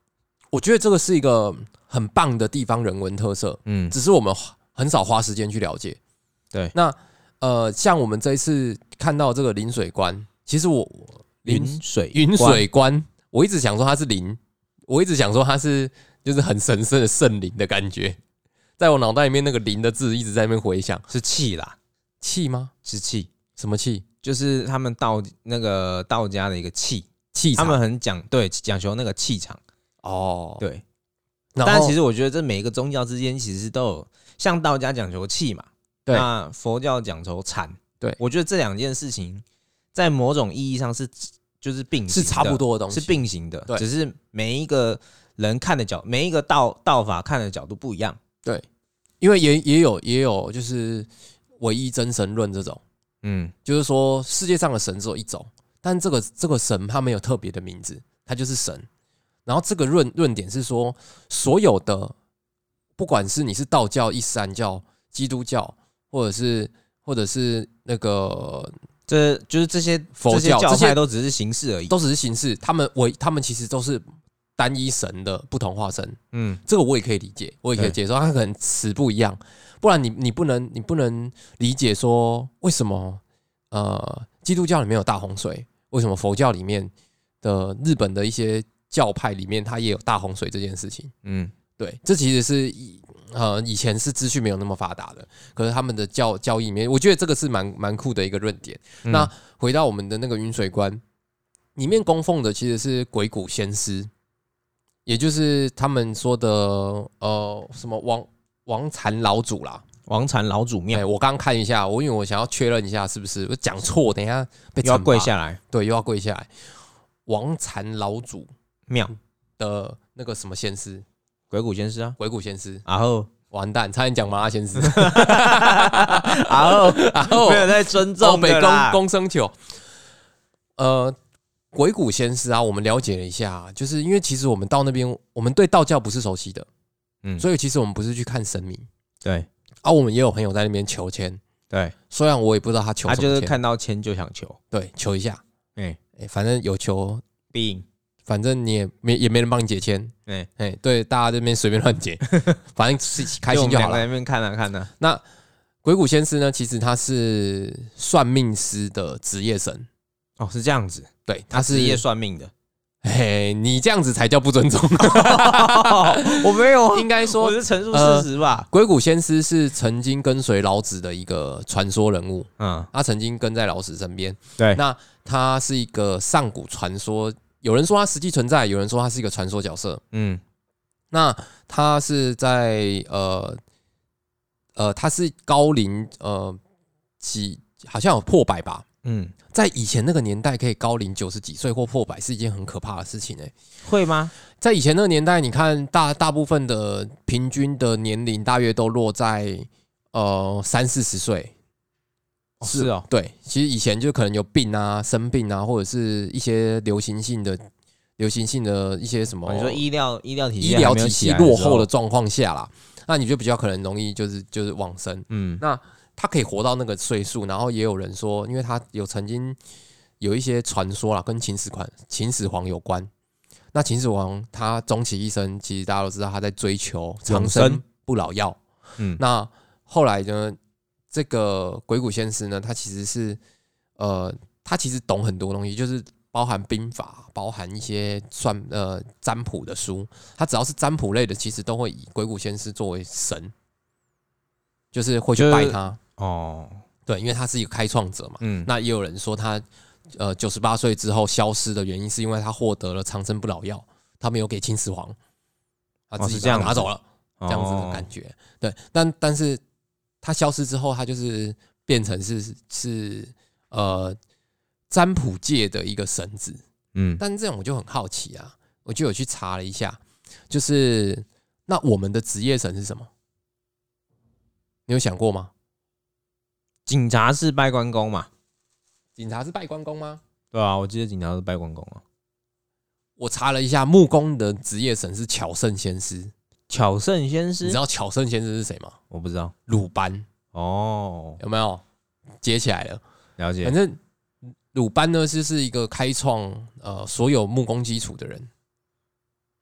我觉得这个是一个很棒的地方人文特色，嗯，只是我们很少花时间去了解。 对， 那呃，像我们这一次看到这个临水关，其实我云水云水关，我一直想说它是灵，我一直想说它是就是很神圣的圣灵的感觉，在我脑袋里面那个灵的字一直在那边回响， 是气啦， 气吗？ 是气， 什么气？ 就是他们道那个道家的一个气气场， 他们很讲对讲求那个气场哦， 对。但其实我觉得这每一个宗教之间其实都有，像道家讲求气嘛，对，那佛教讲求禅， 对， 我觉得这两件事情在某种意义上是就是并行的， 是差不多的东西， 是并行的，只是每一个人看的角，每一个道道法看的角度不一样， 对，因为也也有也有就是唯一真神论这种。嗯，就是说世界上的神只有一种，但这个这个神它没有特别的名字，它就是神。然后这个论论点是说，所有的不管是你是道教、伊斯兰教、基督教，或者是或者是那个， 这就是这些佛教教派都只是形式而已， 都只是形式。他们为他们其实都是单一神的不同化身。嗯，这个我也可以理解，我也可以接受，它可能词不一样。不然你你不能你不能理解说为什么呃基督教里面有大洪水，为什么佛教里面的日本的一些教派里面它也有大洪水这件事情？嗯，对，这其实是呃以前是资讯没有那么发达的，可是他们的教教义里面，我觉得这个是蛮蛮酷的一个论点。嗯、那回到我们的那个云水关里面供奉的其实是鬼谷先师，也就是他们说的呃什么王。王禅老祖啦， 王禅老祖庙。 我刚刚看一下，我因为我想要确认一下是不是我讲错，等一下被又要跪下来。 对，又要跪下来。王禅老祖庙的那个什么先师， 鬼谷先师啊， 鬼谷先师。 然后完蛋，差点讲麻辣先师。 然后然后没有在尊重的啦。 公生球。呃，鬼谷先师啊，我们了解了一下，就是因为其实我们到那边，我们对道教不是熟悉的。嗯，所以其实我们不是去看神明， 对， 啊，我们也有朋友在那边求签， 对， 虽然我也不知道他求什么签， 他就是看到签就想求， 对，求一下，哎、 欸欸，反正有求必应， 反正你也没也没人帮你解签，哎、欸欸、对，大家这边随便乱解，反正是开心就好了。 在那边看啊看啊。 那鬼谷先师呢，其实他是算命师的职业神， 哦，是这样子， 对， 他是职业算命的。 嘿，你这样子才叫不尊重。 我没有， 应该说我是陈述事实吧。 呃、鬼谷先师是曾经跟随老子的一个传说人物，嗯，他曾经跟在老子身边。 对， 那他是一个上古传说，有人说他实际存在，有人说他是一个传说角色。嗯，那他是在呃呃，他是高龄呃几，好像有破百吧。嗯，在以前那个年代，可以高龄九十几岁或破百是一件很可怕的事情哎、欸。 会吗？ 在以前那个年代，你看大大部分的平均的年龄大约都落在呃三四十岁。 是哦， 对，其实以前就可能有病啊、生病啊，或者是一些流行性的、流行性的一些什么， 你说医疗医疗体系医疗体系落后的状况下啦，那你就比较可能容易就是就是往生。嗯，那。他可以活到那个岁数，然后也有人说，因为他有曾经有一些传说啦，跟秦始皇、秦始皇有关。那秦始皇他终其一生，其实大家都知道他在追求长生不老药。嗯，那后来呢，这个鬼谷先师呢，他其实是呃，他其实懂很多东西，就是包含兵法，包含一些算呃占卜的书。他只要是占卜类的，其实都会以鬼谷先师作为神，就是会去拜他。哦，对，因为他是一个开创者嘛，嗯，那也有人说他，呃，九十八岁之后消失的原因是因为他获得了长生不老药，他没有给秦始皇，他自己拿走了，哦、这样子的感觉。对，但但是他消失之后，他就是变成是是呃占卜界的一个神子，嗯，但这样我就很好奇啊，我就有去查了一下，就是那我们的职业神是什么？你有想过吗？ 警察是拜关公嘛？ 警察是拜关公吗？ 对啊，我记得警察是拜关公啊。 我查了一下，木工的职业神是巧圣先师。 巧圣先师， 你知道巧圣先师是谁吗？ 我不知道。 鲁班哦， 有没有接起来了？ 了解。 反正鲁班呢，就是一个开创呃所有木工基础的人。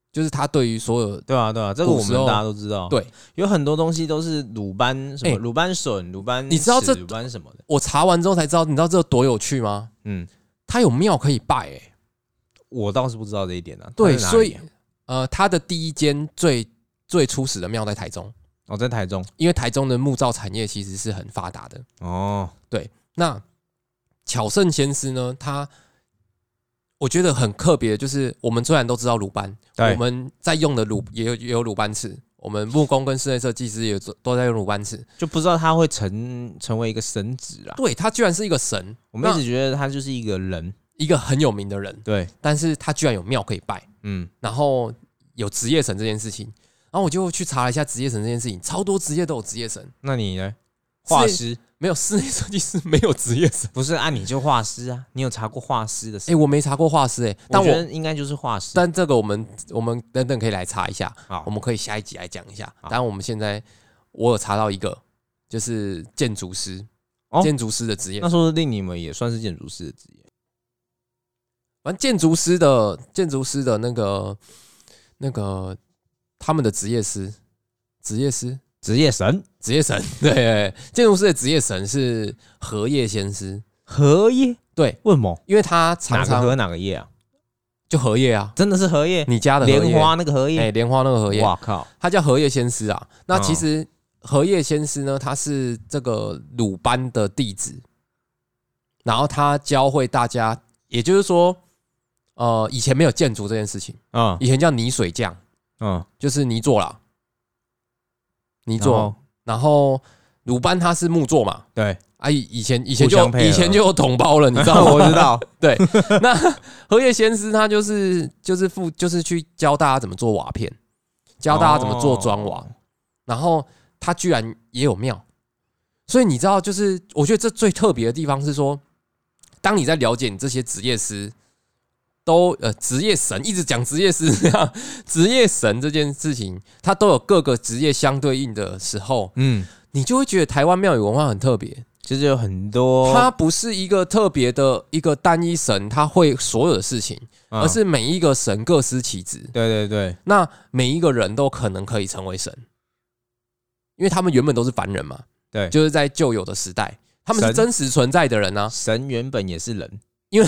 就是他对于所有对啊对啊，这个我们大家都知道。 对， 有很多东西都是鲁班什么鲁班笋、鲁班， 你知道这鲁班什么的。 我查完之后才知道，你知道这多有趣吗？嗯，他有庙可以拜，哎， 我倒是不知道这一点啊。 对，所以呃，他的第一间最最初始的庙在台中。 哦，在台中， 因为台中的木造产业其实是很发达的。哦，对，那巧圣先师呢，他我觉得很特别，就是我们虽然都知道鲁班，我们在用的鲁也有也有鲁班尺，我们木工跟室内设计师也都在用鲁班尺， 就不知道他会成成为一个神祇啦。 对，他居然是一个神， 我们一直觉得他就是一个人， 一个很有名的人。 对， 但是他居然有庙可以拜，嗯，然后有职业神这件事情。然后我就去查了一下职业神这件事情，超多职业都有职业神。 那你呢？画师没有，室内设计师没有职业神。 不是啊，你就画师啊？你有查过画师的事？ 哎、欸，我没查过画师哎、欸，但我觉得应该就是画师。 但这个我们我们等等可以来查一下，我们可以下一集来讲一下。当然我们现在我有查到一个，就是建筑师，哦、建筑师的职业。 那说不定你们也算是建筑师的职业。 反正建筑师的建筑师的那个那个。他们的职业师、职业师、 职业神、 职业神，对，建筑师的职业神是荷叶先师。 荷叶， 对， 为什么？ 因为他常常哪个荷哪个叶啊？ 就荷叶啊， 真的是荷叶， 你家的莲花那个荷叶， 哎，莲花那个荷叶， 哇靠， 他叫荷叶先师啊。那其实荷叶先师呢，他是这个鲁班的弟子，然后他教会大家，也就是说，呃，以前没有建筑这件事情啊，以前叫泥水匠。嗯，就是泥作啦，泥作，然后鲁班他是木作嘛， 对啊，以前以前就以前就有统包了，你知道吗？ 我知道， 对。那荷叶先师他就是就是负就是去教大家怎么做瓦片，教大家怎么做砖瓦，然后他居然也有庙，所以你知道，就是我觉得这最特别的地方是说，当你在了解你这些职业师。都呃，职业神一直讲职业师这样，职业神这件事情，它都有各个职业相对应的时候，嗯，你就会觉得台湾庙宇文化很特别， 就是有很多， 它不是一个特别的一个单一神，它会所有的事情，而是每一个神各司其职。 对对对， 那每一个人都可能可以成为神，因为他们原本都是凡人嘛， 对， 就是在旧有的时代，他们是真实存在的人啊。 神原本也是人， 因为。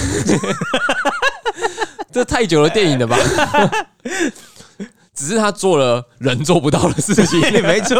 这太久的电影了吧？只是他做了人做不到的事情， 没错。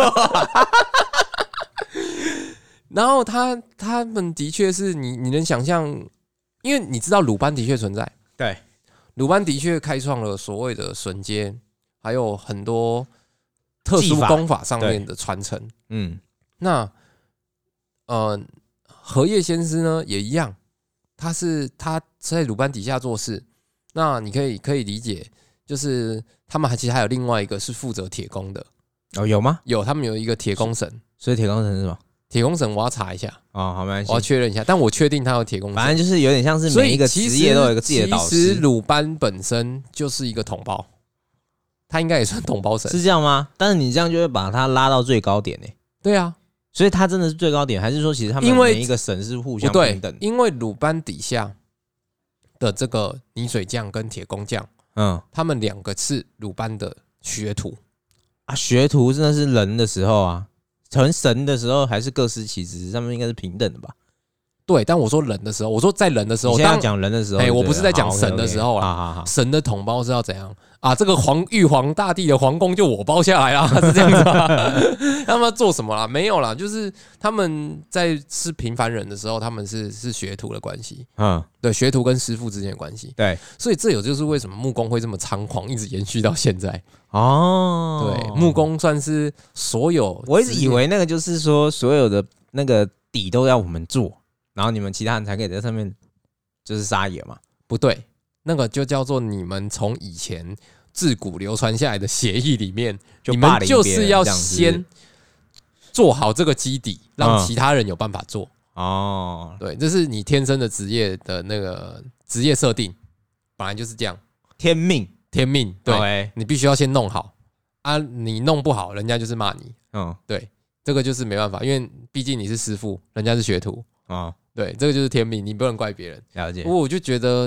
然后他他们的确是你你能想象，因为你知道鲁班的确存在， 对， 鲁班的确开创了所谓的榫接，还有很多特殊功法上面的传承。嗯，那呃，荷叶先师呢也一样，他是他在鲁班底下做事。那你可以可以理解，就是他们还其实还有另外一个是负责铁工的哦，有吗？ 有，他们有一个铁工神， 所以铁工神是什么？ 铁工神我要查一下哦，好，没关系， 我要确认一下，但我确定他有铁工神， 反正就是有点像是每一个职业都有一个自己的导师。 其实鲁班本身就是一个统包，他应该也算统包神， 是这样吗？但是你这样就会把他拉到最高点呢、欸？ 对啊， 所以他真的是最高点，还是说其实他们每一个神是互相平等？ 因为鲁班底下的这个泥水匠跟铁工匠，嗯，他们两个是鲁班的学徒啊。学徒真的是人的时候啊，成神的时候还是各司其职，他们应该是平等的吧？ 对，但我说人的时候，我说在人的时候， 你现在讲人的时候， 哎，我不是在讲神的时候啦。神的统包是要怎样啊？这个皇玉皇大帝的皇宫就我包下来啦，是这样子吗？他们做什么啦？没有啦，就是他们在是平凡人的时候，他们是是学徒的关系，嗯，对，学徒跟师傅之间的关系， 对， 所以这有就是为什么木工会这么猖狂，一直延续到现在哦。 对，木工算是所有， 我一直以为那个就是说所有的那个底都要我们做。然后你们其他人才可以在上面就是撒野嘛？ 不对，那个就叫做你们从以前自古流传下来的协议里面，你们就是要先做好这个基底，让其他人有办法做。哦，对，这是你天生的职业的那个职业设定，本来就是这样， 天命， 天命。对， okay. 你必须要先弄好啊，你弄不好，人家就是骂你。嗯，对，这个就是没办法，因为毕竟你是师傅，人家是学徒啊。对，这个就是天命，你不能怪别人。 了解。 不过我就觉得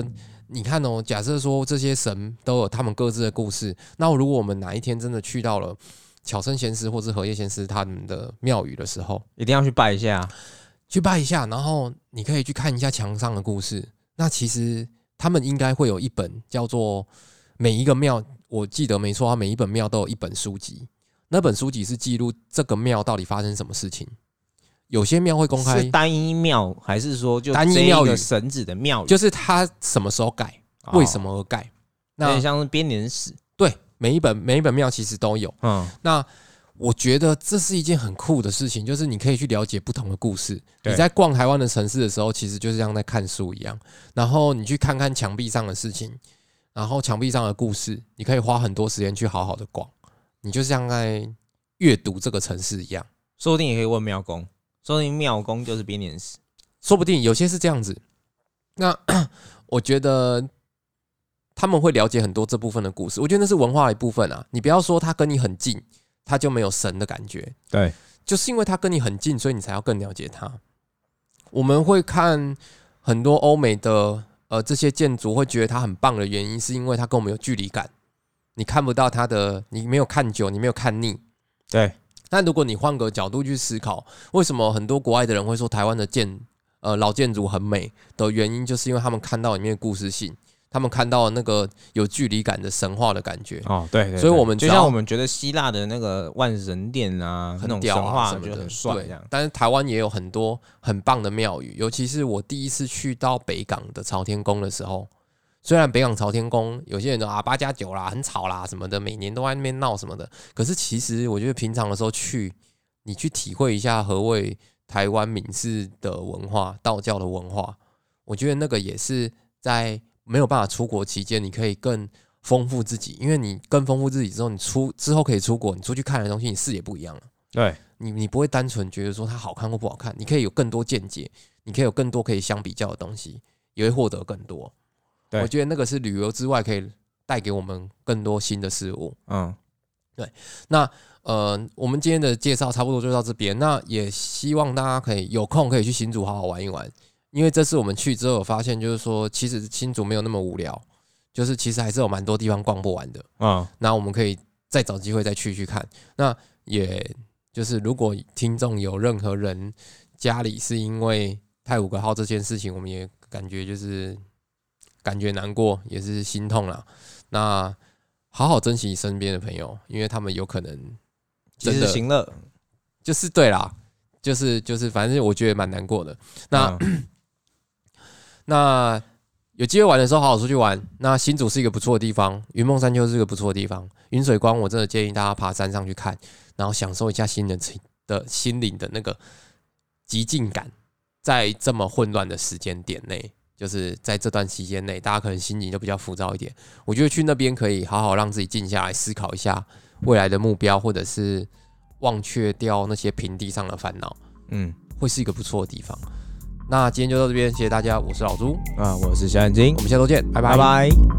你看哦，假设说这些神都有他们各自的故事，那如果我们哪一天真的去到了巧生先师或是荷叶先师他们的庙宇的时候， 一定要去拜一下， 去拜一下，然后你可以去看一下墙上的故事。那其实他们应该会有一本叫做每一个庙，我记得没错，每一本庙都有一本书籍，那本书籍是记录这个庙到底发生什么事情。有些庙会公开是单一庙，还是说就单一庙宇神子的庙宇？ 就是他什么时候盖，为什么而盖？ 那有点像是编年史。 对，每一本每一本庙其实都有。嗯，那我觉得这是一件很酷的事情，就是你可以去了解不同的故事。你在逛台湾的城市的时候，其实就是像在看书一样。然后你去看看墙壁上的事情，然后墙壁上的故事，你可以花很多时间去好好的逛。你就像在阅读这个城市一样。 说不定也可以问庙公。说不定庙公就是编年史， 说不定有些是这样子。那我觉得他们会了解很多这部分的故事，我觉得那是文化的一部分啊。你不要说他跟你很近，他就没有神的感觉。 对， 就是因为他跟你很近，所以你才要更了解他。我们会看很多欧美的呃这些建筑，会觉得它很棒的原因，是因为它跟我们有距离感。你看不到它的，你没有看久，你没有看腻。 对。 但如果你换个角度去思考，为什么很多国外的人会说台湾的建呃老建筑很美的原因，就是因为他们看到里面的故事性，他们看到那个有距离感的神话的感觉。 哦，对 对, 对， 所以我们就像我们觉得希腊的那个万神殿啊，那种神话就很帅这样。 但是台湾也有很多很棒的庙宇，尤其是我第一次去到北港的朝天宫的时候。虽然北港朝天宫有些人都啊八加九啦，很吵啦什么的，每年都在那边闹什么的。可是其实我觉得平常的时候去，你去体会一下何谓台湾闽式的文化、道教的文化，我觉得那个也是在没有办法出国期间，你可以更丰富自己。因为你更丰富自己之后，你出之后可以出国，你出去看的东西，你视野不一样了。 对， 你你不会单纯觉得说它好看或不好看，你可以有更多见解，你可以有更多可以相比较的东西，也会获得更多。我觉得那个是旅游之外可以带给我们更多新的事物。嗯，对。那呃，我们今天的介绍差不多就到这边。那也希望大家可以有空可以去新竹好好玩一玩，因为这次我们去之后有发现，就是说其实新竹没有那么无聊，就是其实还是有蛮多地方逛不完的。嗯，那我们可以再找机会再去去看。那也就是如果听众有任何人家里是因为太武阁号这件事情，我们也感觉就是。感觉难过，也是心痛啦。那好好珍惜身边的朋友，因为他们有可能真的行乐， 就是对啦，就是就是，反正我觉得蛮难过的。那、嗯、那有机会玩的时候，好好出去玩。那新竹是一个不错的地方，云梦山丘是一个不错的地方。云水光，我真的建议大家爬山上去看，然后享受一下心灵的心灵的那个极静感，在这么混乱的时间点内。就是在这段期间内，大家可能心情就比较浮躁一点。我觉得去那边可以好好让自己静下来，思考一下未来的目标，或者是忘却掉那些平地上的烦恼。嗯，会是一个不错的地方。那今天就到这边，谢谢大家，我是老朱啊，我是小眼睛， 我们下周见，拜拜。 拜拜。